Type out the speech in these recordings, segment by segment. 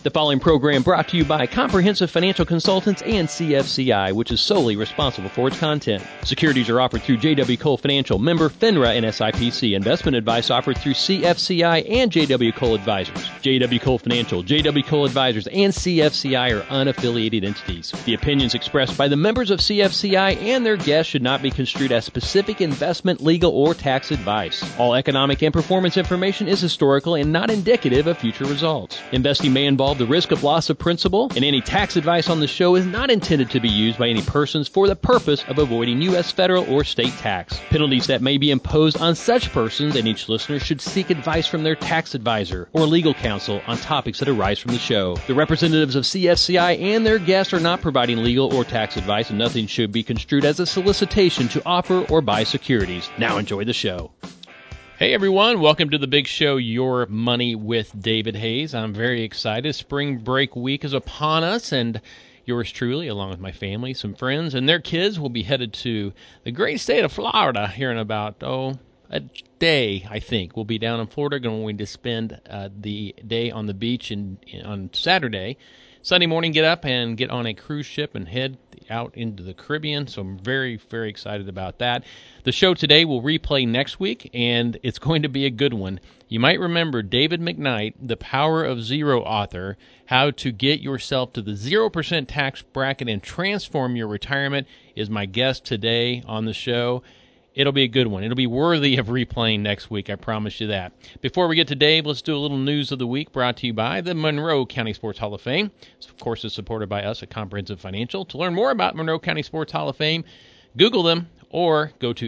The following program brought to you by Comprehensive Financial Consultants and CFCI, which is solely responsible for its content. Securities are offered through J.W. Cole Financial, member FINRA and SIPC. Investment advice offered through CFCI and J.W. Cole Advisors. J.W. Cole Financial, J.W. Cole Advisors, and CFCI are unaffiliated entities. The opinions expressed by the members of CFCI and their guests should not be construed as specific investment, legal, or tax advice. All economic and performance information is historical and not indicative of future results. Investing may involve the risk of loss of principal, and any tax advice on the show is not intended to be used by any persons for the purpose of avoiding U.S. federal or state tax. Penalties that may be imposed on such persons and each listener should seek advice from their tax advisor or legal counsel on topics that arise from the show. The representatives of CFCI and their guests are not providing legal or tax advice, and nothing should be construed as a solicitation to offer or buy securities. Now enjoy the show. Hey everyone, welcome to the big show, Your Money with David Hayes. I'm very excited. Spring break week is upon us, and yours truly, along with my family, some friends, and their kids will be headed to the great state of Florida here in about, a day, I think. We'll be down in Florida, going to spend the day on the beach on Saturday. Sunday morning, get up and get on a cruise ship and head out into the Caribbean, so I'm very, very excited about that. The show today will replay next week, and it's going to be a good one. You might remember David McKnight, the Power of Zero author, how to get yourself to the 0% tax bracket and transform your retirement, is my guest today on the show. It'll be a good one. It'll be worthy of replaying next week, I promise you that. Before we get to Dave, let's do a little news of the week brought to you by the Monroe County Sports Hall of Fame. This, of course, is supported by us at Comprehensive Financial. To learn more about Monroe County Sports Hall of Fame, Google them or go to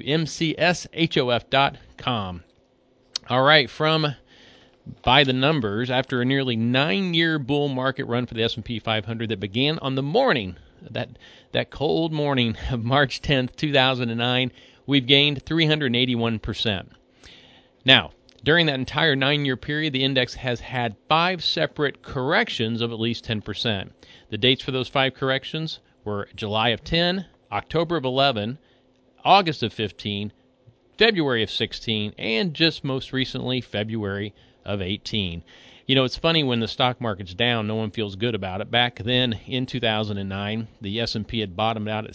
mcshof.com. All right, from By the Numbers, after a nearly 9-year bull market run for the S&P 500 that began on the morning, that cold morning of March 10th, 2009, we've gained 381%. Now, during that entire 9-year period, the index has had 5 separate corrections of at least 10%. The dates for those 5 corrections were July of 10, October of 11, August of 15, February of 16, and just most recently, February of 18. You know, it's funny when the stock market's down, no one feels good about it. Back then, in 2009, the S&P had bottomed out at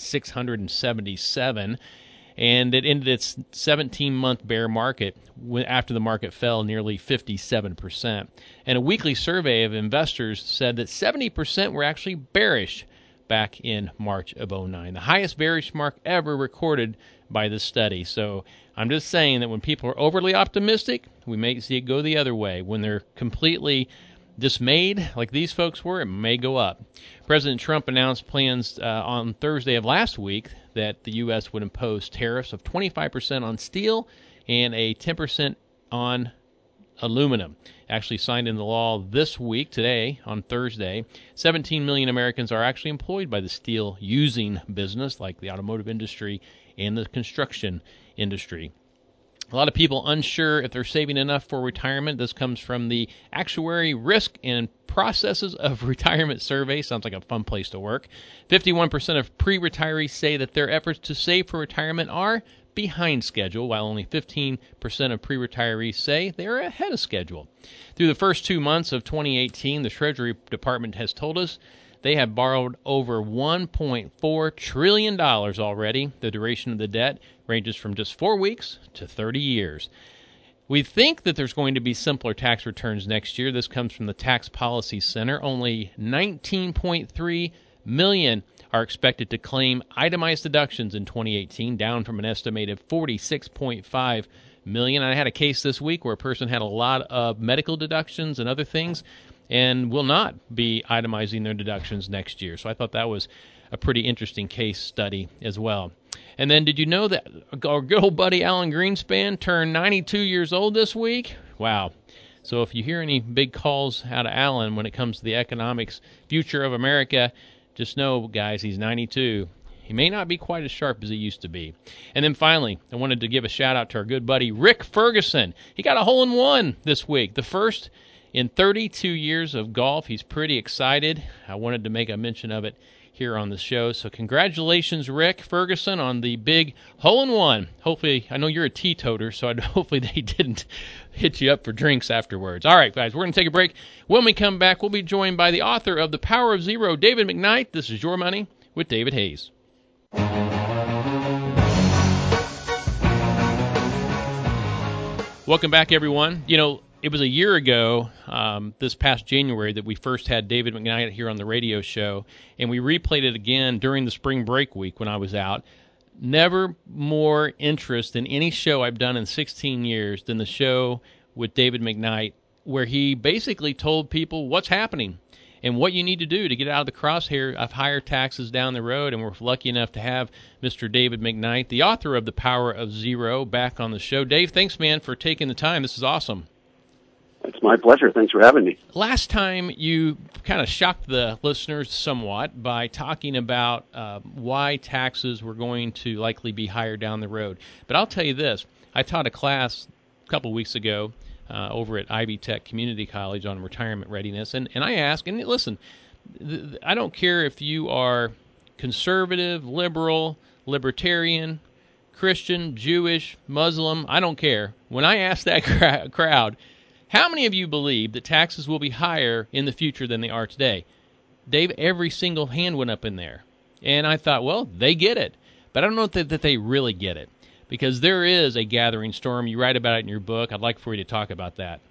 677, and it ended its 17-month bear market after the market fell nearly 57%. And a weekly survey of investors said that 70% were actually bearish back in March of 2009, the highest bearish mark ever recorded by this study. So I'm just saying that when people are overly optimistic, we may see it go the other way. When they're completely dismayed, like these folks were, it may go up. President Trump announced plans on Thursday of last week that the U.S. would impose tariffs of 25% on steel and a 10% on aluminum. Actually signed into law this week, today, on Thursday. 17 million Americans are actually employed by the steel-using business, like the automotive industry and the construction industry. A lot of people unsure if they're saving enough for retirement. This comes from the Actuary Risk and Processes of Retirement Survey. Sounds like a fun place to work. 51% of pre-retirees say that their efforts to save for retirement are behind schedule, while only 15% of pre-retirees say they are ahead of schedule. Through the first 2 months of 2018, the Treasury Department has told us they have borrowed over $1.4 trillion already. The duration of the debt ranges from just 4 weeks to 30 years. We think that there's going to be simpler tax returns next year. This comes from the Tax Policy Center. Only 19.3 million are expected to claim itemized deductions in 2018, down from an estimated 46.5 million. I had a case this week where a person had a lot of medical deductions and other things and will not be itemizing their deductions next year. So I thought that was a pretty interesting case study as well. And then did you know that our good old buddy Alan Greenspan turned 92 years old this week? Wow. So if you hear any big calls out of Alan when it comes to the economics future of America, just know, guys, he's 92. He may not be quite as sharp as he used to be. And then finally, I wanted to give a shout-out to our good buddy Rick Ferguson. He got a hole-in-one this week, the first in 32 years of golf. He's pretty excited. I wanted to make a mention of it here on the show. So congratulations, Rick Ferguson, on the big hole-in-one. Hopefully, I know you're a teetotaler, so hopefully they didn't hit you up for drinks afterwards. All right, guys, we're going to take a break. When we come back, we'll be joined by the author of The Power of Zero, David McKnight. This is Your Money with David Hayes. Welcome back, everyone. You know, it was a year ago, this past January, that we first had David McKnight here on the radio show, and we replayed it again during the spring break week when I was out. Never more interest in any show I've done in 16 years than the show with David McKnight, where he basically told people what's happening and what you need to do to get out of the crosshair of higher taxes down the road. And we're lucky enough to have Mr. David McKnight, the author of The Power of Zero, back on the show. Dave, thanks, man, for taking the time. This is awesome. It's my pleasure. Thanks for having me. Last time you kind of shocked the listeners somewhat by talking about why taxes were going to likely be higher down the road. But I'll tell you this. I taught a class a couple weeks ago over at Ivy Tech Community College on retirement readiness, and I asked, and listen, I don't care if you are conservative, liberal, libertarian, Christian, Jewish, Muslim, I don't care. When I asked that crowd, how many of you believe that taxes will be higher in the future than they are today? Dave, every single hand went up in there. And I thought, well, they get it. But I don't know that they really get it, because there is a gathering storm. You write about it in your book. I'd like for you to talk about that.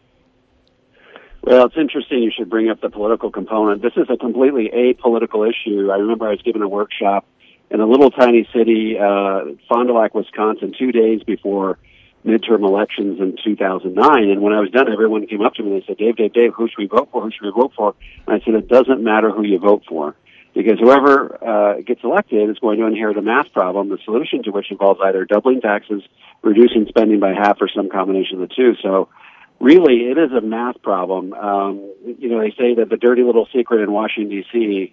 Well, it's interesting you should bring up the political component. This is a completely apolitical issue. I remember I was giving a workshop in a little tiny city, Fond du Lac, Wisconsin, 2 days before midterm elections in 2009. And when I was done, everyone came up to me and they said, Dave, who should we vote for? Who should we vote for? And I said, it doesn't matter who you vote for, because whoever gets elected is going to inherit a math problem, the solution to which involves either doubling taxes, reducing spending by half, or some combination of the two. So really, it is a math problem. They say that the dirty little secret in Washington, D.C.,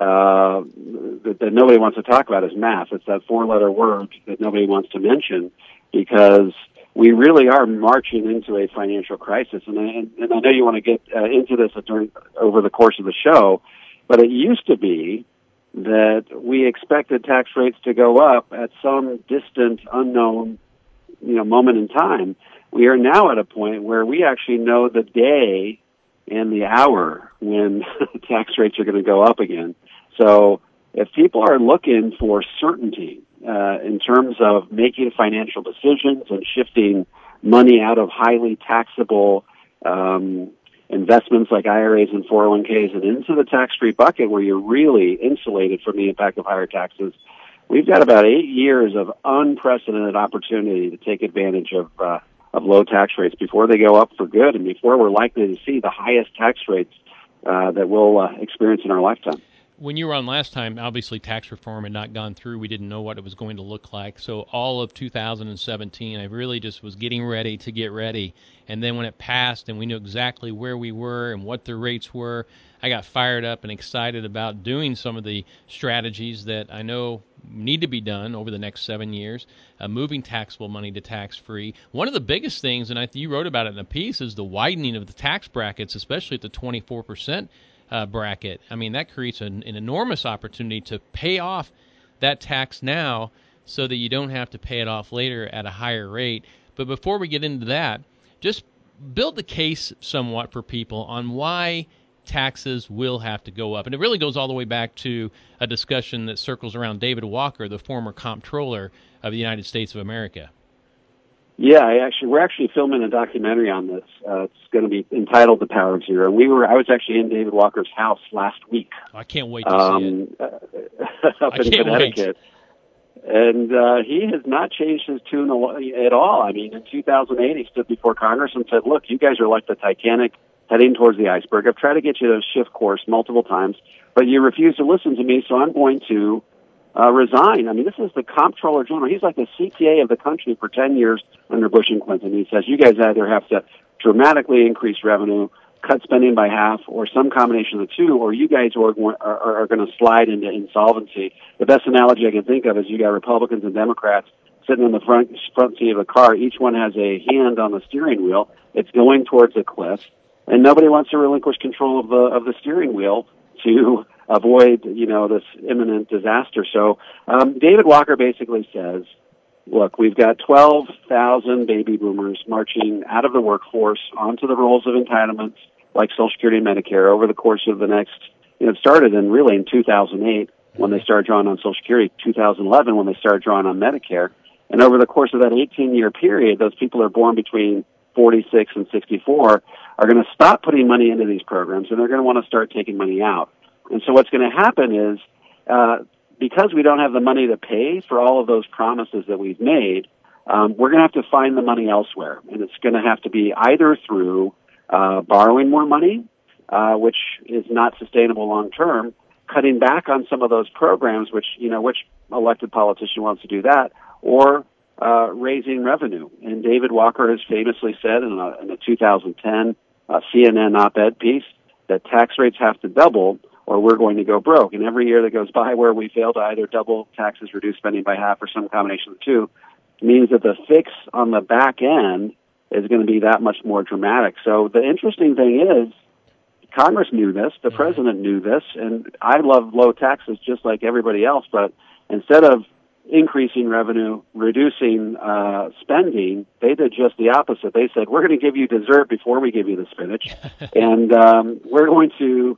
that nobody wants to talk about is math. It's that four-letter word that nobody wants to mention, because we really are marching into a financial crisis. And I know you want to get into this over the course of the show, but it used to be that we expected tax rates to go up at some distant, unknown, moment in time. We are now at a point where we actually know the day and the hour when tax rates are going to go up again. So if people are looking for certainty in terms of making financial decisions and shifting money out of highly taxable investments like IRAs and 401ks and into the tax-free bucket where you're really insulated from the impact of higher taxes, we've got about 8 years of unprecedented opportunity to take advantage of low tax rates before they go up for good, and before we're likely to see the highest tax rates that we'll experience in our lifetime. When you were on last time, obviously tax reform had not gone through. We didn't know what it was going to look like. So all of 2017, I really just was getting ready to get ready. And then when it passed and we knew exactly where we were and what the rates were, I got fired up and excited about doing some of the strategies that I know need to be done over the next 7 years, moving taxable money to tax-free. One of the biggest things, and you wrote about it in a piece, is the widening of the tax brackets, especially at the 24% bracket. I mean, that creates an enormous opportunity to pay off that tax now so that you don't have to pay it off later at a higher rate. But before we get into that, just build the case somewhat for people on why taxes will have to go up. And it really goes all the way back to a discussion that circles around David Walker, the former comptroller of the United States of America. Yeah, we're actually filming a documentary on this. It's going to be entitled The Power of Zero. I was actually in David Walker's house last week. I can't wait to see it. Up in Connecticut. And he has not changed his tune at all. I mean, in 2008, he stood before Congress and said, look, you guys are like the Titanic heading towards the iceberg. I've tried to get you to shift course multiple times, but you refuse to listen to me, so I'm going to resign. I mean, this is the Comptroller General. He's like the CPA of the country for 10 years under Bush and Clinton. He says, you guys either have to dramatically increase revenue, cut spending by half, or some combination of the two, or you guys are going to slide into insolvency. The best analogy I can think of is you got Republicans and Democrats sitting in the front seat of a car. Each one has a hand on the steering wheel. It's going towards a cliff, and nobody wants to relinquish control of the steering wheel to avoid, this imminent disaster. So David Walker basically says, look, we've got 12,000 baby boomers marching out of the workforce onto the rolls of entitlements like Social Security and Medicare over the course of the next, it started in 2008 when they started drawing on Social Security, 2011 when they started drawing on Medicare. And over the course of that 18-year period, those people are born between 46 and 64 are going to stop putting money into these programs, and they're going to want to start taking money out. And so what's going to happen is, because we don't have the money to pay for all of those promises that we've made, we're going to have to find the money elsewhere. And it's going to have to be either through borrowing more money, which is not sustainable long term, cutting back on some of those programs, which elected politician wants to do that, or raising revenue. And David Walker has famously said in a 2010 CNN op-ed piece that tax rates have to double or we're going to go broke. And every year that goes by where we fail to either double taxes, reduce spending by half, or some combination of the two, means that the fix on the back end is going to be that much more dramatic. So the interesting thing is, Congress knew this, the president knew this, and I love low taxes just like everybody else, but instead of increasing revenue, reducing spending, they did just the opposite. They said, we're going to give you dessert before we give you the spinach, and we're going to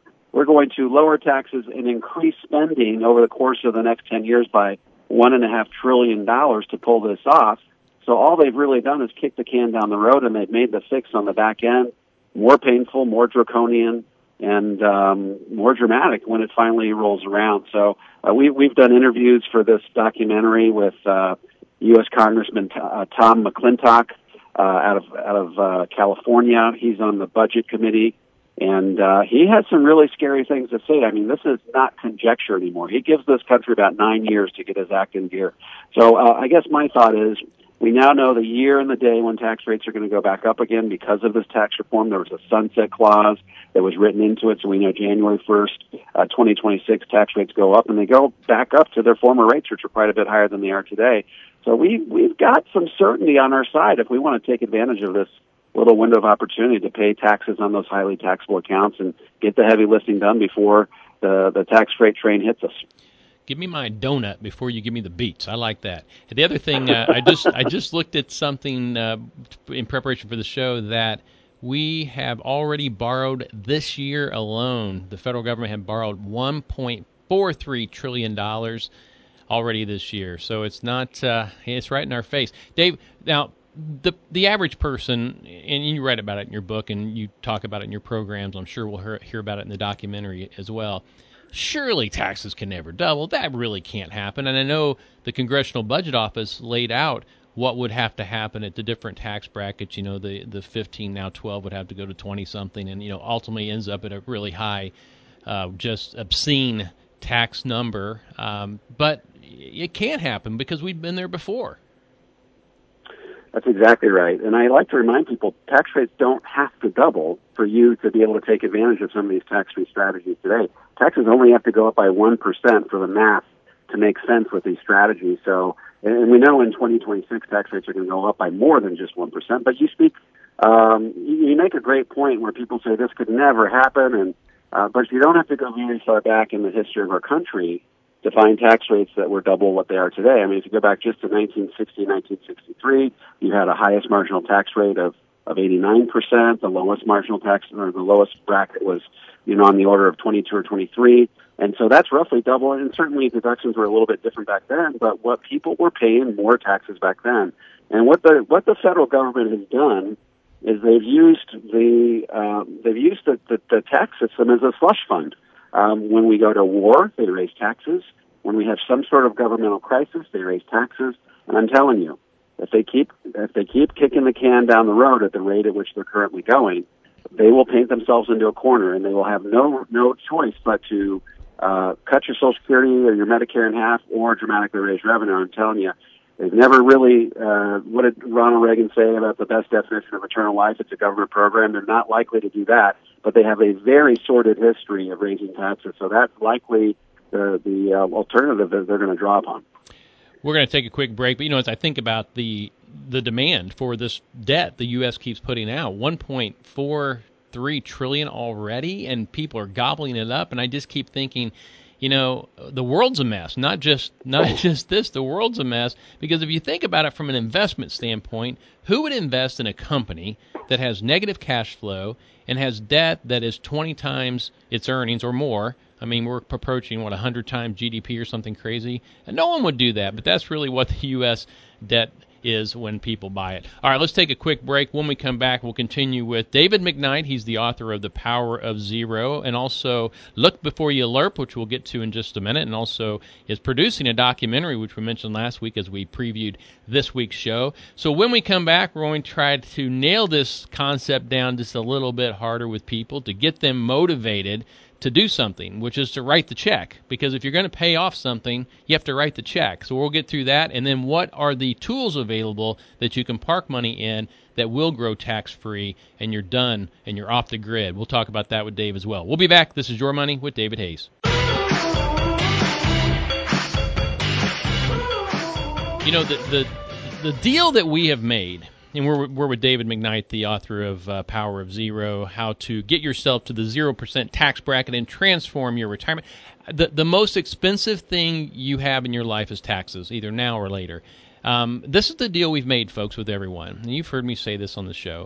lower taxes and increase spending over the course of the next 10 years by $1.5 trillion to pull this off. So all they've really done is kick the can down the road, and they've made the fix on the back end more painful, more draconian, and more dramatic when it finally rolls around. So we've done interviews for this documentary with U.S. Congressman Tom McClintock out of California. He's on the Budget Committee, and he has some really scary things to say. I mean, this is not conjecture anymore. He gives this country about 9 years to get his act in gear. So I guess my thought is, we now know the year and the day when tax rates are going to go back up again because of this tax reform. There was a sunset clause that was written into it, so we know January 1st, 2026, tax rates go up, and they go back up to their former rates, which are quite a bit higher than they are today. So we've got some certainty on our side if we want to take advantage of this little window of opportunity to pay taxes on those highly taxable accounts and get the heavy lifting done before the tax freight train hits us. Give me my donut before you give me the beets. I like that. And the other thing, I just looked at something in preparation for the show that we have already borrowed this year alone. The federal government had borrowed $1.43 trillion already this year. So it's not, it's right in our face. Dave, now, the average person, and you write about it in your book and you talk about it in your programs, I'm sure we'll hear about it in the documentary as well. Surely taxes can never double. That really can't happen. And I know the Congressional Budget Office laid out what would have to happen at the different tax brackets. The 15, now 12 would have to go to 20-something, and, ultimately ends up at a really high, just obscene tax number. But it can't happen because we've been there before. That's exactly right. And I like to remind people, tax rates don't have to double for you to be able to take advantage of some of these tax-free strategies today. Taxes only have to go up by 1% for the math to make sense with these strategies. So, and we know in 2026 tax rates are going to go up by more than just 1%. But you make a great point where people say this could never happen, and but you don't have to go very far back in the history of our country to find tax rates that were double what they are today. I mean, if you go back just to 1960, 1963, you had a highest marginal tax rate of 89%. The lowest marginal tax, or the lowest bracket was, on the order of 22 or 23. And so that's roughly double. And certainly deductions were a little bit different back then, but what people were paying more taxes back then. And what the federal government has done is they've used the tax system as a slush fund. When we go to war, they raise taxes. When we have some sort of governmental crisis, they raise taxes. And I'm telling you, if they keep kicking the can down the road at the rate at which they're currently going, they will paint themselves into a corner, and they will have no choice but to cut your Social Security or your Medicare in half, or dramatically raise revenue. I'm telling you, they've never really. What did Ronald Reagan say about the best definition of eternal life? It's a government program. They're not likely to do that, but they have a very sordid history of raising taxes. So that's likely the alternative that they're going to draw upon. We're going to take a quick break, but as I think about the demand for this debt the U.S. keeps putting out, $1.4 $1.3 trillion already, and people are gobbling it up. And I just keep thinking, the world's a mess. Not just this, the world's a mess. Because if you think about it from an investment standpoint, who would invest in a company that has negative cash flow and has debt that is 20 times its earnings or more? I mean, we're approaching, 100 times GDP or something crazy? And no one would do that, but that's really what the U.S. debt is when people buy it. All right, let's take a quick break. When we come back, we'll continue with David McKnight. He's the author of The Power of Zero, and also Look Before You Lerp, which we'll get to in just a minute, and also is producing a documentary, which we mentioned last week as we previewed this week's show. So when we come back, we're going to try to nail this concept down just a little bit harder with people to get them motivated to do something, which is to write the check. Because if you're going to pay off something, you have to write the check. So we'll get through that. And then what are the tools available that you can park money in that will grow tax-free, and you're done and you're off the grid? We'll talk about that with Dave as well. We'll be back. This is Your Money with David Hayes. The deal that we have made, and we're with David McKnight, the author of Power of Zero, how to get yourself to the 0% tax bracket and transform your retirement. The most expensive thing you have in your life is taxes, either now or later. This is the deal we've made, folks, with everyone. And you've heard me say this on the show.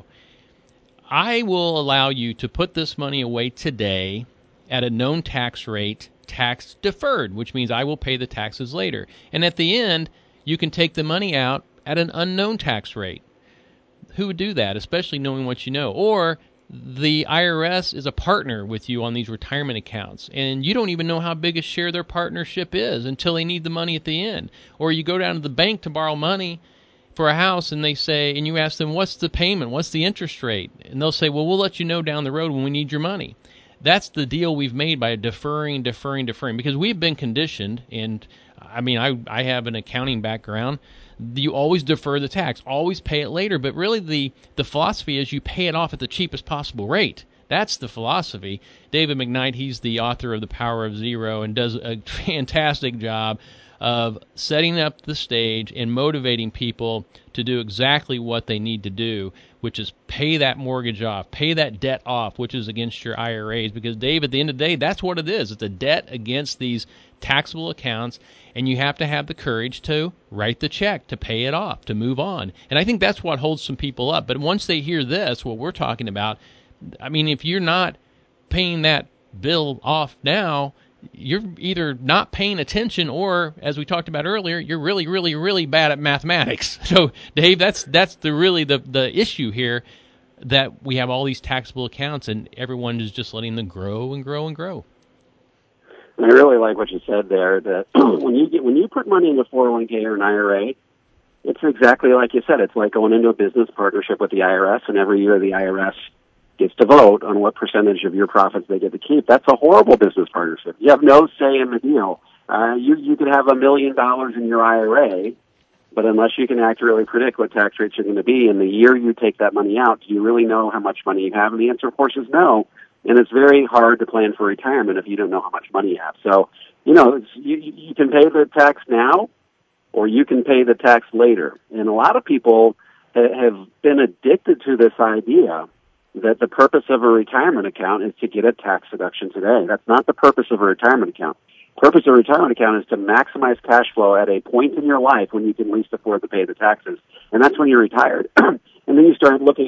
I will allow you to put this money away today at a known tax rate, tax deferred, which means I will pay the taxes later. And at the end, you can take the money out at an unknown tax rate. Who would do that, especially knowing what you know? Or the IRS is a partner with you on these retirement accounts, and you don't even know how big a share their partnership is until they need the money at the end. Or you go down to the bank to borrow money for a house, and they say, and you ask them, what's the payment? What's the interest rate? And they'll say, well, we'll let you know down the road when we need your money. That's the deal we've made by deferring, because we've been conditioned, and I mean, I have an accounting background. You always defer the tax, always pay it later, but really the philosophy is you pay it off at the cheapest possible rate. That's the philosophy. David McKnight, he's the author of The Power of Zero and does a fantastic job of setting up the stage and motivating people to do exactly what they need to do, which is pay that mortgage off, pay that debt off, which is against your IRAs. Because, Dave, at the end of the day, that's what it is. It's a debt against these taxable accounts, and you have to have the courage to write the check, to pay it off, to move on. And I think that's what holds some people up. But once they hear this, what we're talking about, I mean, if you're not paying that bill off now, you're either not paying attention or, as we talked about earlier, you're really, really, really bad at mathematics. So, Dave, that's the issue here, that we have all these taxable accounts and everyone is just letting them grow and grow and grow. And I really like what you said there, that when you put money into 401k or an IRA, it's exactly like you said. It's like going into a business partnership with the IRS, and every year the IRS gets to vote on what percentage of your profits they get to keep. That's a horrible business partnership. You have no say in the deal. You could have $1 million in your IRA, but unless you can accurately predict what tax rates are going to be in the year you take that money out, do you really know how much money you have? And the answer, of course, is no. And it's very hard to plan for retirement if you don't know how much money you have. So, you can pay the tax now, or you can pay the tax later. And a lot of people have been addicted to this idea that the purpose of a retirement account is to get a tax deduction today. That's not the purpose of a retirement account. The purpose of a retirement account is to maximize cash flow at a point in your life when you can least afford to pay the taxes. And that's when you're retired. And then you start looking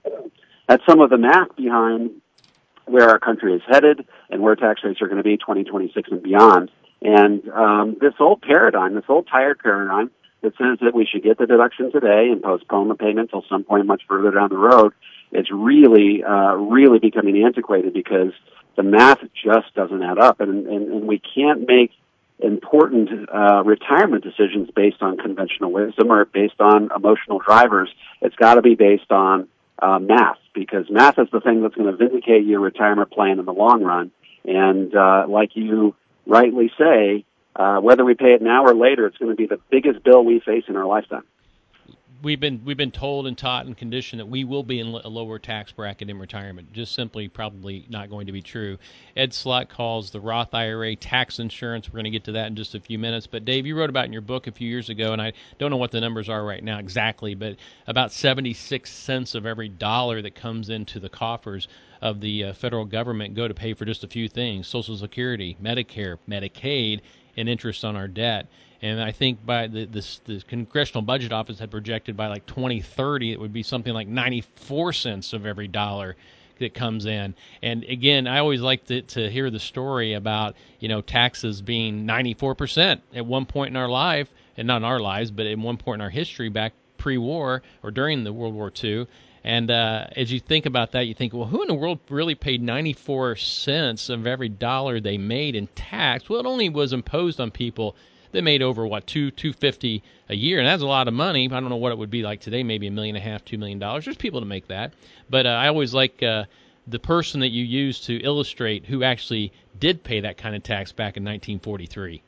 at some of the math behind where our country is headed and where tax rates are going to be 2026 and beyond. And this old tired paradigm that says that we should get the deduction today and postpone the payment until some point much further down the road, it's really becoming antiquated because the math just doesn't add up. And we can't make important retirement decisions based on conventional wisdom or based on emotional drivers. It's got to be based on math, because math is the thing that's going to vindicate your retirement plan in the long run. And like you rightly say, whether we pay it now or later, it's going to be the biggest bill we face in our lifetime. we've been told and taught and conditioned that we will be in a lower tax bracket in retirement. Just simply probably not going to be true. Ed Slott calls the Roth IRA tax insurance. We're going to get to that in just a few minutes. But Dave, you wrote about in your book a few years ago, and I don't know what the numbers are right now exactly, but about 76 cents of every dollar that comes into the coffers of the federal government go to pay for just a few things: Social Security, Medicare, Medicaid, and interest on our debt. And I think by the Congressional Budget Office had projected by like 2030 it would be something like 94 cents of every dollar that comes in. And again, I always like to hear the story about, taxes being 94% at one point in our life, and not in our lives, but at one point in our history back pre-war or during the World War II. And as you think about that, you think, well, who in the world really paid 94 cents of every dollar they made in tax? Well, it only was imposed on people that made over $250 a year, and that's a lot of money. I don't know what it would be like today, maybe $1.5 million, $2 million. There's people to make that, but I always like the person that you use to illustrate who actually did pay that kind of tax back in 1943.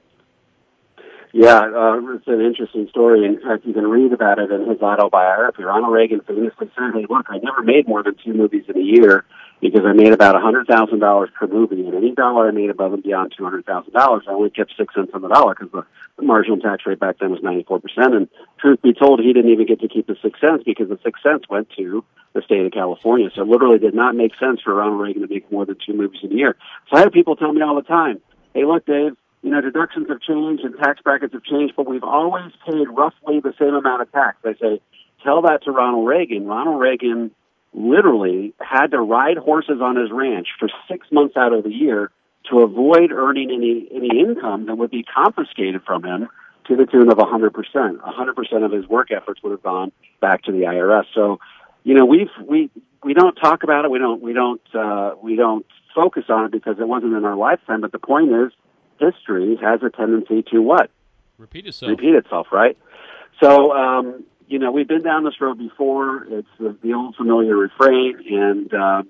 Yeah, it's an interesting story. In fact, you can read about it in his autobiography. Ronald Reagan famously said, "Hey, look, I never made more than 2 movies in a year because I made about $100,000 per movie, and any dollar I made above and beyond $200,000, I only kept 6 cents on the dollar because the marginal tax rate back then was 94%. And truth be told, he didn't even get to keep the 6 cents because the 6 cents went to the state of California. So it literally did not make sense for Ronald Reagan to make more than 2 movies in a year. So I have people tell me all the time, "Hey, look, Dave, deductions have changed and tax brackets have changed, but we've always paid roughly the same amount of tax." I say, tell that to Ronald Reagan. Ronald Reagan literally had to ride horses on his ranch for 6 months out of the year to avoid earning any income that would be confiscated from him to the tune of 100%. 100% of his work efforts would have gone back to the IRS. So, we don't talk about it. We don't focus on it because it wasn't in our lifetime. But the point is, history has a tendency to what? Repeat itself. Repeat itself, right? So, we've been down this road before. It's the old familiar refrain. And,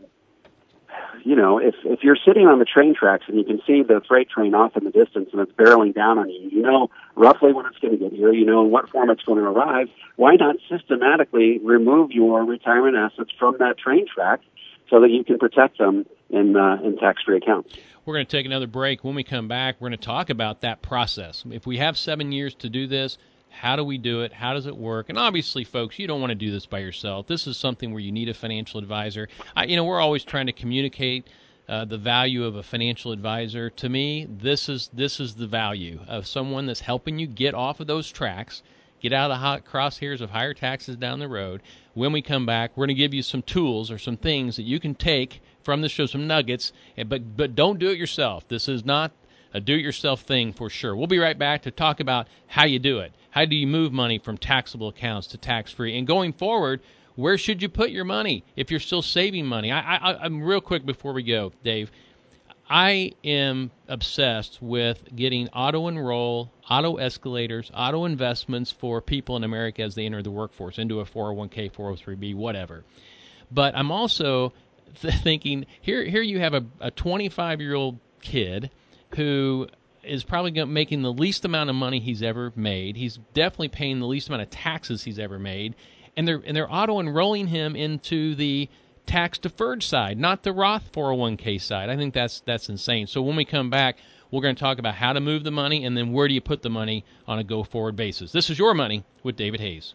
if you're sitting on the train tracks and you can see the freight train off in the distance and it's barreling down on you, you know roughly when it's going to get here, you know in what form it's going to arrive, why not systematically remove your retirement assets from that train track so that you can protect them in tax-free accounts? We're going to take another break. When we come back, we're going to talk about that process. If we have 7 years to do this, how do we do it? How does it work? And obviously, folks, you don't want to do this by yourself. This is something where you need a financial advisor. We're always trying to communicate the value of a financial advisor. To me, this is the value of someone that's helping you get off of those tracks, get out of the hot crosshairs of higher taxes down the road. When we come back, we're going to give you some tools or some things that you can take from the show, some nuggets, but don't do it yourself. This is not a do-it-yourself thing for sure. We'll be right back to talk about how you do it. How do you move money from taxable accounts to tax-free? And going forward, where should you put your money if you're still saving money? I'm real quick before we go, Dave. I am obsessed with getting auto-enroll, auto-escalators, auto-investments for people in America as they enter the workforce, into a 401k, 403b, whatever. But I'm also thinking, here you have a 25-year-old kid who is probably making the least amount of money he's ever made. He's definitely paying the least amount of taxes he's ever made, and they're auto-enrolling him into the tax-deferred side, not the Roth 401k side. I think that's insane. So when we come back, we're going to talk about how to move the money, and then where do you put the money on a go-forward basis. This is Your Money with David Hayes.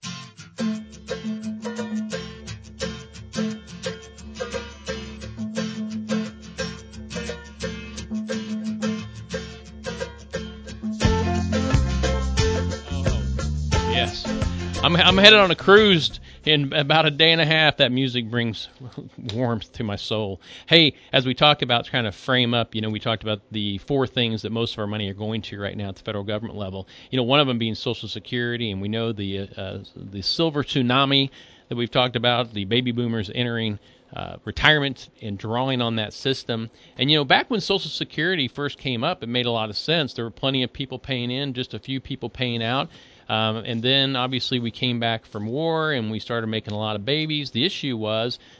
Yes. I'm headed on a cruise in about a day and a half. That music brings warmth to my soul. Hey, as we talk about trying to frame up, we talked about the 4 things that most of our money are going to right now at the federal government level. One of them being Social Security, and we know the silver tsunami that we've talked about, the baby boomers entering retirement and drawing on that system. And, back when Social Security first came up, it made a lot of sense. There were plenty of people paying in, just a few people paying out. And then, obviously, we came back from war, and we started making a lot of babies. The issue was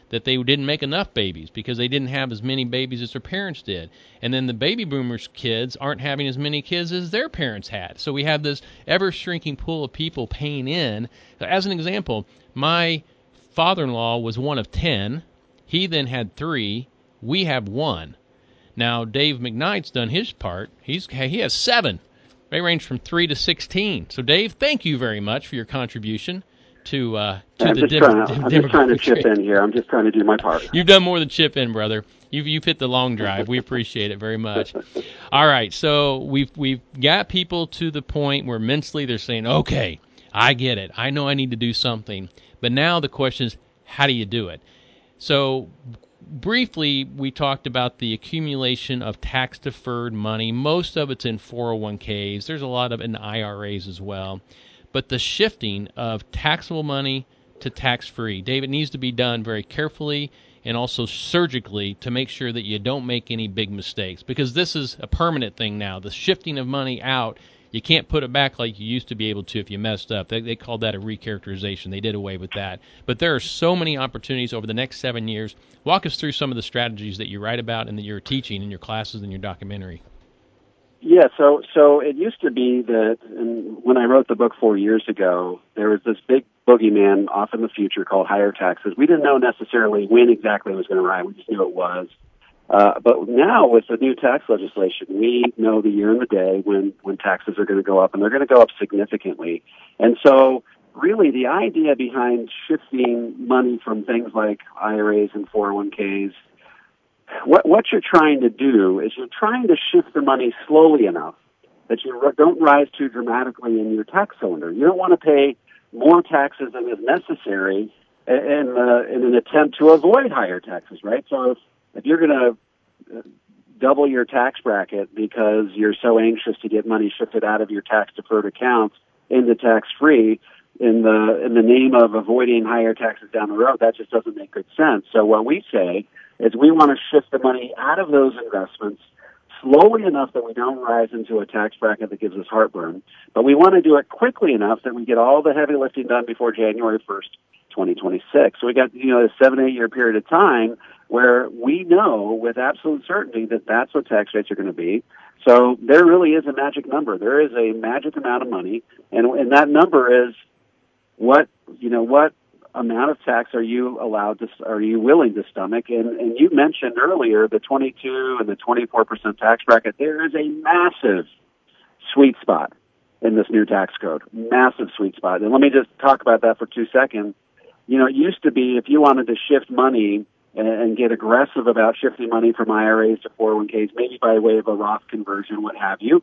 that they didn't make enough babies because they didn't have as many babies as their parents did. And then the baby boomers' kids aren't having as many kids as their parents had. So we have this ever-shrinking pool of people paying in. As an example, my father-in-law was one of 10. He then had 3. We have 1. Now, Dave McKnight's done his part. He has 7. They range from 3 to 16. So, Dave, thank you very much for your contribution to the demographic. I'm just trying to chip in here. I'm just trying to do my part. You've done more than chip in, brother. You've hit the long drive. We appreciate it very much. All right, so we've got people to the point where mentally they're saying, okay, I get it. I know I need to do something. But now the question is, how do you do it? So briefly, we talked about the accumulation of tax-deferred money. Most of it's in 401ks. There's a lot of it in IRAs as well. But the shifting of taxable money to tax-free, Dave, it needs to be done very carefully and also surgically to make sure that you don't make any big mistakes, because this is a permanent thing now. The shifting of money out, you can't put it back like you used to be able to if you messed up. They called that a recharacterization. They did away with that. But there are so many opportunities over the next 7 years. Walk us through some of the strategies that you write about and that you're teaching in your classes and your documentary. Yeah, so it used to be that, and when I wrote the book 4 years ago, there was this big boogeyman off in the future called higher taxes. We didn't know necessarily when exactly it was going to arrive. We just knew it was. But now with the new tax legislation, we know the year and the day when taxes are going to go up, and they're going to go up significantly. And so really the idea behind shifting money from things like IRAs and 401ks, what you're trying to do is you're trying to shift the money slowly enough that you don't rise too dramatically in your tax cylinder. You don't want to pay more taxes than is necessary in an attempt to avoid higher taxes, right? So if you're going to double your tax bracket because you're so anxious to get money shifted out of your tax-deferred accounts into tax-free in the name of avoiding higher taxes down the road, that just doesn't make good sense. So what we say is we want to shift the money out of those investments slowly enough that we don't rise into a tax bracket that gives us heartburn, but we want to do it quickly enough that we get all the heavy lifting done before January 1st, 2026. So we got, a 7-8 year period of time where we know with absolute certainty that that's what tax rates are going to be. So there really is a magic number. There is a magic amount of money, and that number is what amount of tax are you willing to stomach? And you mentioned earlier the 22 and the 24% tax bracket. There is a massive sweet spot in this new tax code. Massive sweet spot. And let me just talk about that for 2 seconds. It used to be if you wanted to shift money and get aggressive about shifting money from IRAs to 401ks, maybe by way of a Roth conversion, what have you.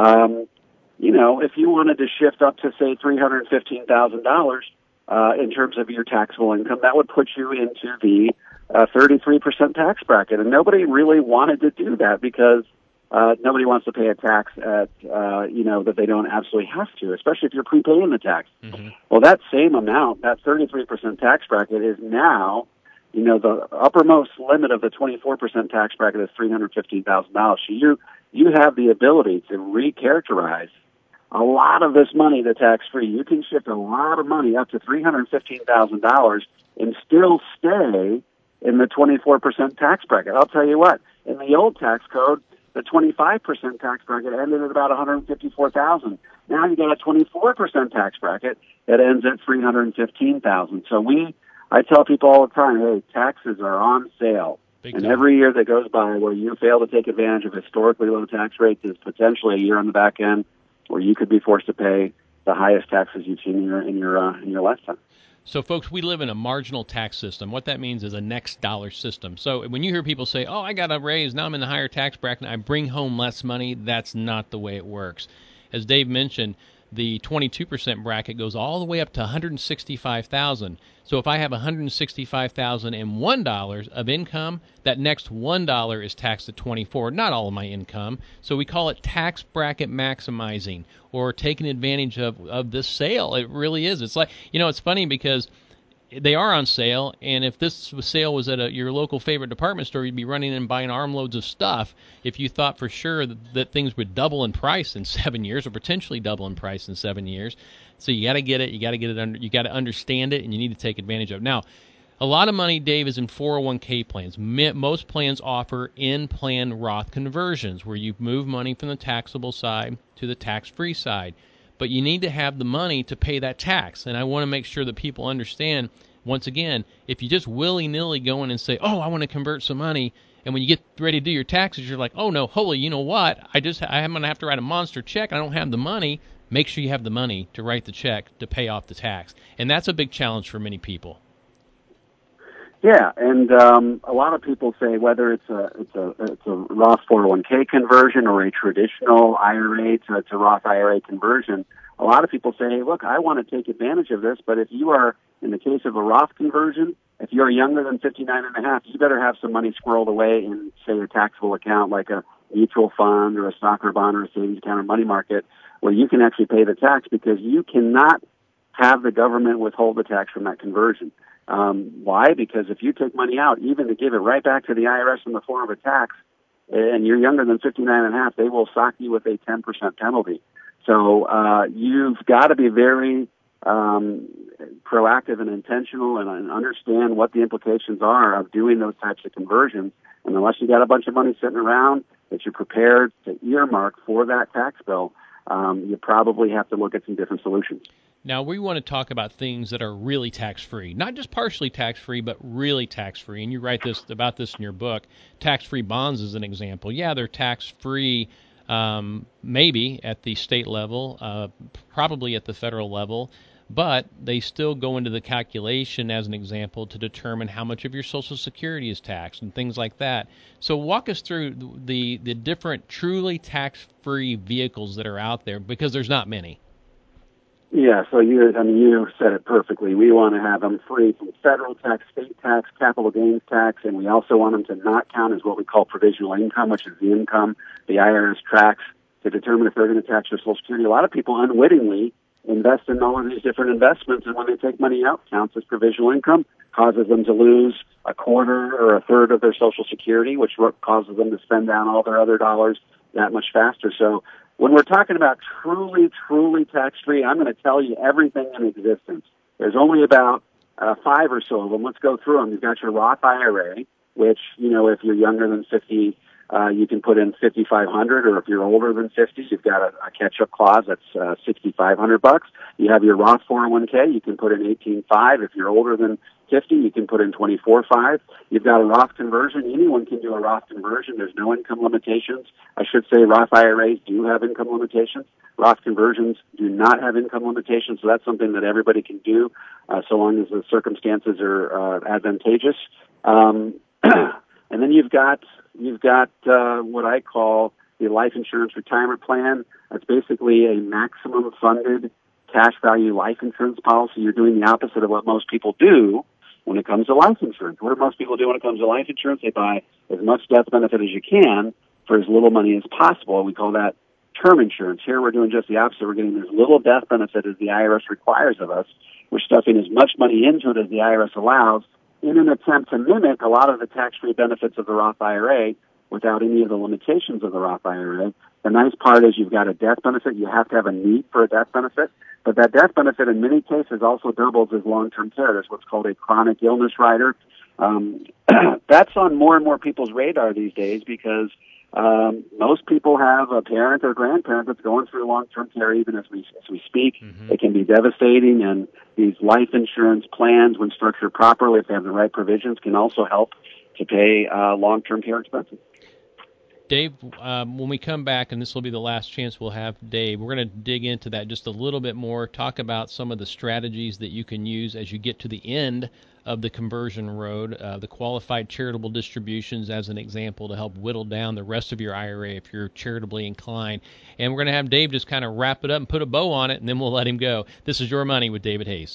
If you wanted to shift up to, say, $315,000 in terms of your taxable income, that would put you into the 33% tax bracket. And nobody really wanted to do that because nobody wants to pay a tax at, that they don't absolutely have to, especially if you're prepaying the tax. Mm-hmm. Well, that same amount, that 33% tax bracket is now, the uppermost limit of the 24% tax bracket is $315,000. So you have the ability to recharacterize a lot of this money to tax-free. You can shift a lot of money up to $315,000 and still stay in the 24% tax bracket. I'll tell you what, in the old tax code, the 25% tax bracket ended at about $154,000. Now you got a 24% tax bracket that ends at $315,000. So I tell people all the time, hey, taxes are on sale. And every year that goes by where you fail to take advantage of historically low tax rates is potentially a year on the back end where you could be forced to pay the highest taxes you've seen in your lifetime. So, folks, we live in a marginal tax system. What that means is a next dollar system. So when you hear people say, oh, I got a raise, now I'm in the higher tax bracket, I bring home less money, that's not the way it works. As Dave mentioned, the 22% bracket goes all the way up to $165,000. So if I have $165,001 of income, that next $1 is taxed at 24%, not all of my income. So we call it tax bracket maximizing or taking advantage of this sale. It really is. It's like, it's funny because they are on sale, and if this sale was at your local favorite department store, you'd be running in and buying armloads of stuff if you thought for sure that things would double in price in 7 years or potentially double in price in 7 years. So you got to get it. You got to get it you got to understand it, and you need to take advantage of it. Now, A lot of money, Dave, is in 401k plans. Most plans offer in-plan Roth conversions where you move money from the taxable side to the tax-free side. But you need to have the money to pay that tax. And I want to make sure that people understand, once again, if you just willy-nilly go in and say, oh, I want to convert some money, and when you get ready to do your taxes, you're like, oh, no, holy, you know what? I'm going to have to write a monster check. I don't have the money. Make sure you have the money to write the check to pay off the tax. And that's a big challenge for many people. Yeah, and a lot of people say whether it's a Roth 401k conversion or a traditional IRA to Roth IRA conversion, a lot of people say, hey, look, I want to take advantage of this, but if you are, in the case of a Roth conversion, if you're younger than 59 and a half, you better have some money squirreled away in, say, a taxable account like a mutual fund or a stock or bond or a savings account or money market where you can actually pay the tax because you cannot have the government withhold the tax from that conversion. Why? Because if you take money out, even to give it right back to the IRS in the form of a tax, and you're younger than 59 and a half, they will sock you with a 10% penalty. So you've got to be very proactive and intentional and understand what the implications are of doing those types of conversions. And unless you got a bunch of money sitting around that you're prepared to earmark for that tax bill, you probably have to look at some different solutions. Now, we want to talk about things that are really tax-free, not just partially tax-free, but really tax-free. And you write about this in your book. Tax-free bonds is an example. Yeah, they're tax-free maybe at the state level, probably at the federal level, but they still go into the calculation as an example to determine how much of your Social Security is taxed and things like that. So walk us through the different truly tax-free vehicles that are out there, because there's not many. Yeah, so you said it perfectly. We want to have them free from federal tax, state tax, capital gains tax, and we also want them to not count as what we call provisional income, which is the income the IRS tracks to determine if they're going to tax your Social Security. A lot of people unwittingly invest in all of these different investments, and when they take money out, counts as provisional income, causes them to lose a quarter or a third of their Social Security, which causes them to spend down all their other dollars that much faster. So when we're talking about truly, truly tax-free, I'm going to tell you everything in existence. There's only about 5 or so of them. Let's go through them. You've got your Roth IRA, which, if you're younger than 50, you can put in $5,500, or if you're older than 50, you've got a catch-up clause that's $6,500. You have your Roth 401k, you can put in $18,500. If you're older than 50, you can put in $24,500. You've got a Roth conversion. Anyone can do a Roth conversion. There's no income limitations. I should say Roth IRAs do have income limitations. Roth conversions do not have income limitations, so that's something that everybody can do so long as the circumstances are advantageous. And then you've got what I call the life insurance retirement plan. That's basically a maximum funded cash value life insurance policy. You're doing the opposite of what most people do when it comes to life insurance. What do most people do when it comes to life insurance? They buy as much death benefit as you can for as little money as possible. We call that term insurance. Here we're doing just the opposite. We're getting as little death benefit as the IRS requires of us. We're stuffing as much money into it as the IRS allows in an attempt to mimic a lot of the tax-free benefits of the Roth IRA without any of the limitations of the Roth IRA. The nice part is you've got a death benefit. You have to have a need for a death benefit. But that death benefit in many cases also doubles as long-term care. There's what's called a chronic illness rider. That's on more and more people's radar these days because most people have a parent or grandparent that's going through long-term care even as we speak. Mm-hmm. It can be devastating, and these life insurance plans, when structured properly, if they have the right provisions, can also help to pay long-term care expenses. Dave, when we come back, and this will be the last chance we'll have, Dave, we're going to dig into that just a little bit more, talk about some of the strategies that you can use as you get to the end of the conversion road, the qualified charitable distributions as an example to help whittle down the rest of your IRA if you're charitably inclined. And we're going to have Dave just kind of wrap it up and put a bow on it, and then we'll let him go. This is Your Money with David Hayes.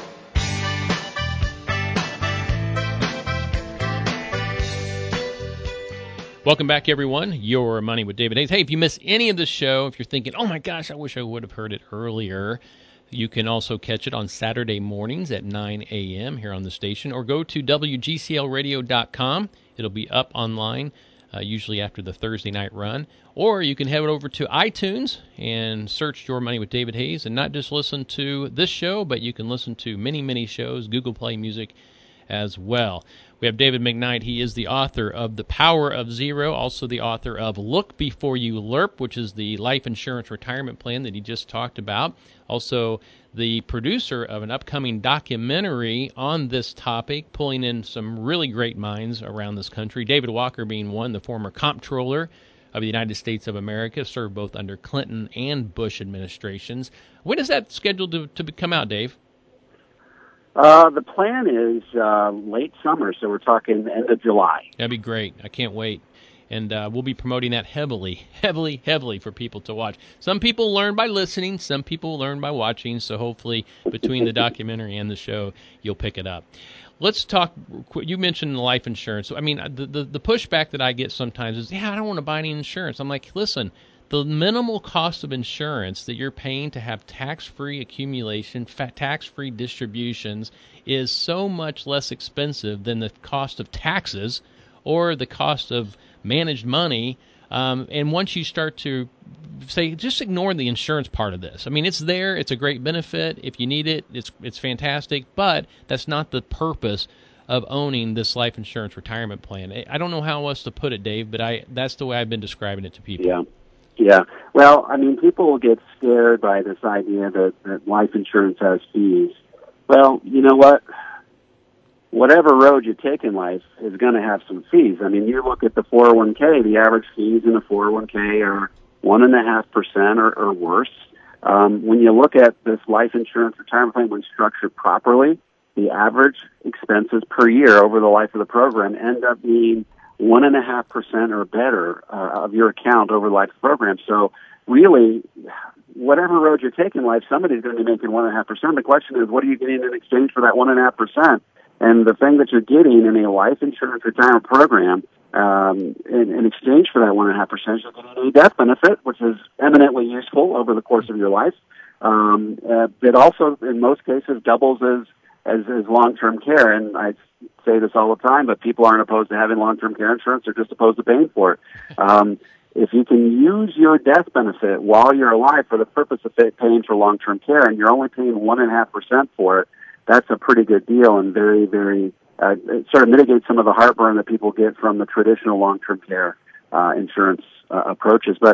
Welcome back, everyone. Your Money with David Hayes. Hey, if you miss any of the show, if you're thinking, oh my gosh, I wish I would have heard it earlier, you can also catch it on Saturday mornings at 9 a.m. here on the station, or go to WGCLradio.com. It'll be up online, usually after the Thursday night run. Or you can head over to iTunes and search Your Money with David Hayes, and not just listen to this show, but you can listen to many, many shows, Google Play Music, as well. We have David McKnight. He is the author of The Power of Zero, also the author of Look Before You LERP, which is the life insurance retirement plan that he just talked about. Also the producer of an upcoming documentary on this topic, pulling in some really great minds around this country. David Walker being one, the former comptroller of the United States of America, served both under Clinton and Bush administrations. When is that scheduled to come out, Dave? The plan is late summer, so we're talking end of July. That'd be great. I can't wait. And we'll be promoting that heavily for people to watch. Some people learn by listening. Some people learn by watching. So hopefully between the documentary and the show, you'll pick it up. Let's talk. You mentioned life insurance. I mean, the pushback that I get sometimes is, I don't want to buy any insurance. I'm like, listen, the minimal cost of insurance that you're paying to have tax-free accumulation, tax-free distributions is so much less expensive than the cost of taxes or the cost of managed money. And once you start to say, just ignore the insurance part of this. I mean, it's there. It's a great benefit. If you need it, it's fantastic. But that's not the purpose of owning this life insurance retirement plan. I don't know how else to put it, Dave, but that's the way I've been describing it to people. Yeah. Well, I mean, people get scared by this idea that life insurance has fees. Well, you know what? Whatever road you take in life is going to have some fees. I mean, you look at the 401k, the average fees in a 401k are 1.5% or worse. When you look at this life insurance retirement plan, when structured properly, the average expenses per year over the life of the program end up being 1.5% or better of your account over the life of the program. So really, whatever road you're taking in life, somebody's going to be making 1.5%. The question is, what are you getting in exchange for that 1.5%? And the thing that you're getting in a life insurance retirement program, in exchange for that 1.5%, you're getting a death benefit, which is eminently useful over the course of your life. It also, in most cases, doubles as long-term care. And I say this all the time, but people aren't opposed to having long-term care insurance. They're just opposed to paying for it. If you can use your death benefit while you're alive for the purpose of paying for long-term care, and you're only paying 1.5% for it, that's a pretty good deal, and very, very it sort of mitigates some of the heartburn that people get from the traditional long-term care insurance approaches. But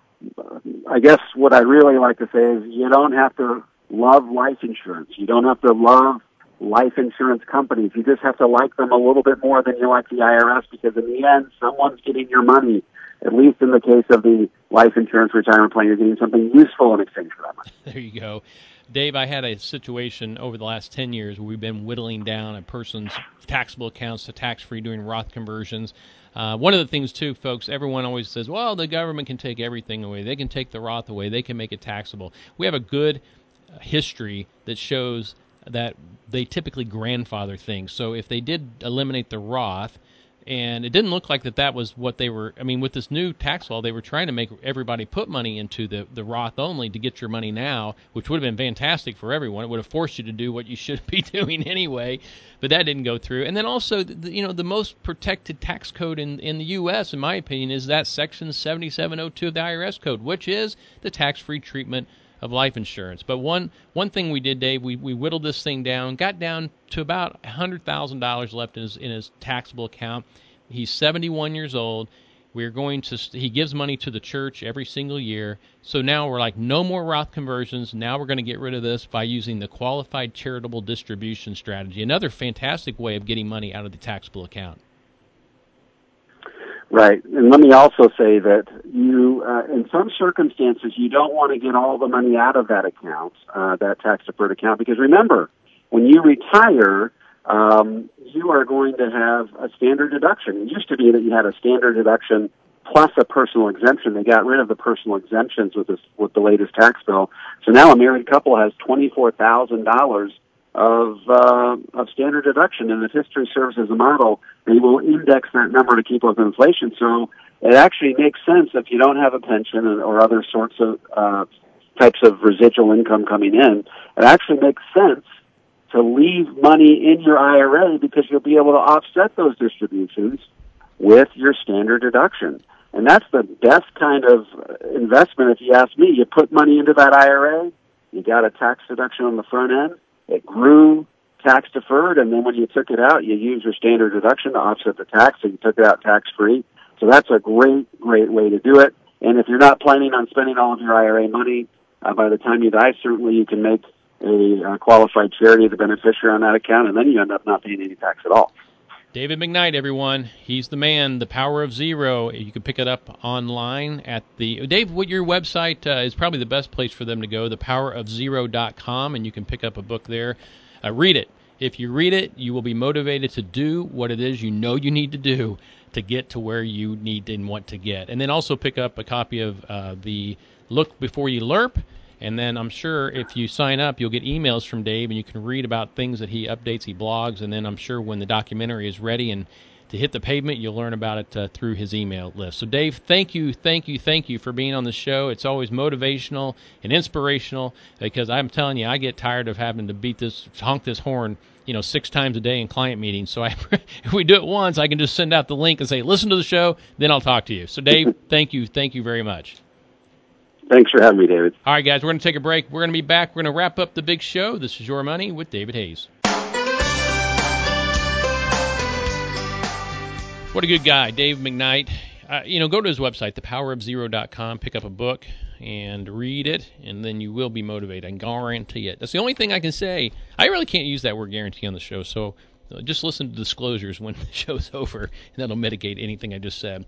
I guess what I really like to say is you don't have to love life insurance. You don't have to love life insurance companies. You just have to like them a little bit more than you like the IRS, because in the end, someone's getting your money. At least in the case of the life insurance retirement plan, you're getting something useful in exchange for that money. There you go. Dave, I had a situation over the last 10 years where we've been whittling down a person's taxable accounts to tax-free, doing Roth conversions. One of the things, too, folks, everyone always says, well, the government can take everything away. They can take the Roth away. They can make it taxable. We have a good history that shows that they typically grandfather things. So if they did eliminate the Roth, and it didn't look like that was what they were, I mean, with this new tax law, they were trying to make everybody put money into the Roth only to get your money now, which would have been fantastic for everyone. It would have forced you to do what you should be doing anyway, but that didn't go through. And then also, the most protected tax code in the U.S., in my opinion, is that Section 7702 of the IRS code, which is the tax-free treatment of life insurance. But one thing we did, Dave, we whittled this thing down, got down to about $100,000 left in his taxable account. He's 71 years old. He gives money to the church every single year. So now we're like, no more Roth conversions. Now we're going to get rid of this by using the qualified charitable distribution strategy. Another fantastic way of getting money out of the taxable account. Right. And let me also say that you, in some circumstances, you don't want to get all the money out of that account, that tax-deferred account, because remember, when you retire, you are going to have a standard deduction. It used to be that you had a standard deduction plus a personal exemption. They got rid of the personal exemptions with the latest tax bill. So now a married couple has $24,000 of standard deduction, and if history serves as a model, they will index that number to keep up with inflation. So it actually makes sense if you don't have a pension or other sorts of types of residual income coming in. It actually makes sense to leave money in your IRA, because you'll be able to offset those distributions with your standard deduction. And that's the best kind of investment, if you ask me. You put money into that IRA, you got a tax deduction on the front end, it grew tax deferred, and then when you took it out, you used your standard deduction to offset the tax, so you took it out tax free. So that's a great way to do it. And if you're not planning on spending all of your IRA money by the time you die, certainly you can make a qualified charity the beneficiary on that account, and then you end up not paying any tax at all. David McKnight, everyone. He's the man, The Power of Zero. You can pick it up online at the... Dave, what your website is probably the best place for them to go, thepowerofzero.com, and you can pick up a book there. Read it. If you read it, you will be motivated to do what it is you know you need to do to get to where you need and want to get. And then also pick up a copy of the Look Before You Lerp. And then I'm sure if you sign up, you'll get emails from Dave, and you can read about things that he updates, he blogs, and then I'm sure when the documentary is ready and to hit the pavement, you'll learn about it through his email list. So, Dave, thank you for being on the show. It's always motivational and inspirational because I'm telling you, I get tired of having to honk this horn, 6 times a day in client meetings. So if we do it once, I can just send out the link and say, listen to the show, then I'll talk to you. So, Dave, thank you very much. Thanks for having me, David. All right, guys, we're going to take a break. We're going to be back. We're going to wrap up the big show. This is Your Money with David Hayes. What a good guy, Dave McKnight. Go to his website, thepowerofzero.com, pick up a book and read it, and then you will be motivated. I guarantee it. That's the only thing I can say. I really can't use that word guarantee on the show, so just listen to disclosures when the show's over, and that'll mitigate anything I just said.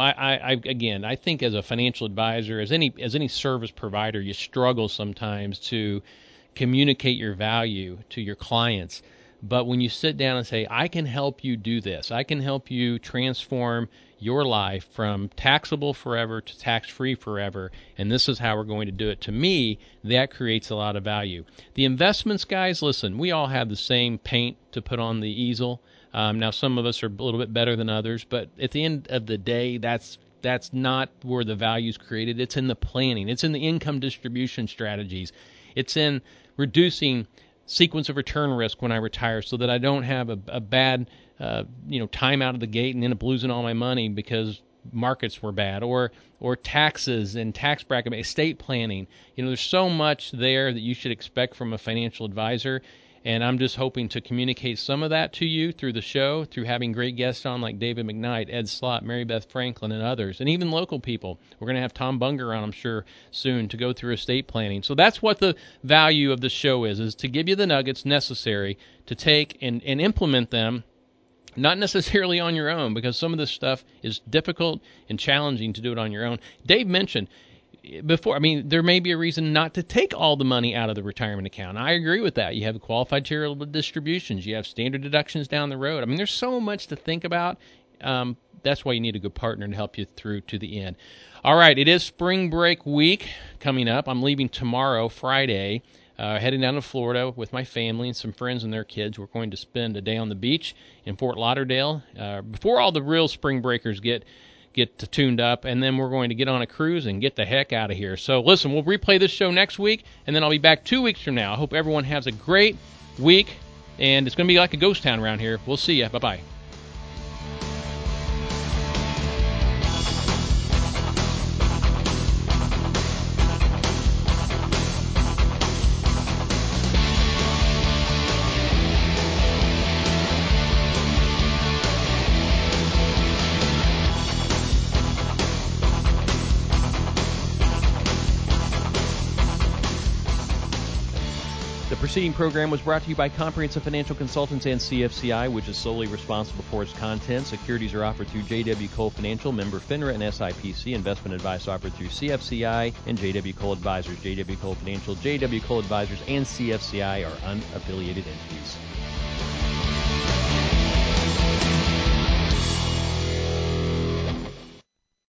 I think as a financial advisor, as any service provider, you struggle sometimes to communicate your value to your clients. But when you sit down and say, I can help you do this, I can help you transform your life from taxable forever to tax-free forever, and this is how we're going to do it. To me, that creates a lot of value. The investments, guys, listen, we all have the same paint to put on the easel. Now, some of us are a little bit better than others, but at the end of the day, that's not where the value is created. It's in the planning. It's in the income distribution strategies. It's in reducing sequence of return risk when I retire so that I don't have a bad time out of the gate and end up losing all my money because markets were bad, or taxes and tax bracket, estate planning. There's so much there that you should expect from a financial advisor, and I'm just hoping to communicate some of that to you through the show, through having great guests on like David McKnight, Ed Slott, Mary Beth Franklin, and others, and even local people. We're going to have Tom Bunger on, I'm sure, soon to go through estate planning. So that's what the value of the show is to give you the nuggets necessary to take and implement them, not necessarily on your own, because some of this stuff is difficult and challenging to do it on your own. Dave mentioned before, there may be a reason not to take all the money out of the retirement account. I agree with that. You have qualified charitable distributions. You have standard deductions down the road. There's so much to think about. That's why you need a good partner to help you through to the end. All right, it is spring break week coming up. I'm leaving tomorrow, Friday, heading down to Florida with my family and some friends and their kids. We're going to spend a day on the beach in Fort Lauderdale before all the real spring breakers get tuned up, and then we're going to get on a cruise and get the heck out of here. So listen, we'll replay this show next week, and then I'll be back 2 weeks from now. I hope everyone has a great week, and it's going to be like a ghost town around here. We'll see you. Bye-bye. The preceding program was brought to you by Comprehensive Financial Consultants and CFCI, which is solely responsible for its content. Securities are offered through J.W. Cole Financial, member FINRA and SIPC. Investment advice offered through CFCI and J.W. Cole Advisors. J.W. Cole Financial, J.W. Cole Advisors, and CFCI are unaffiliated entities.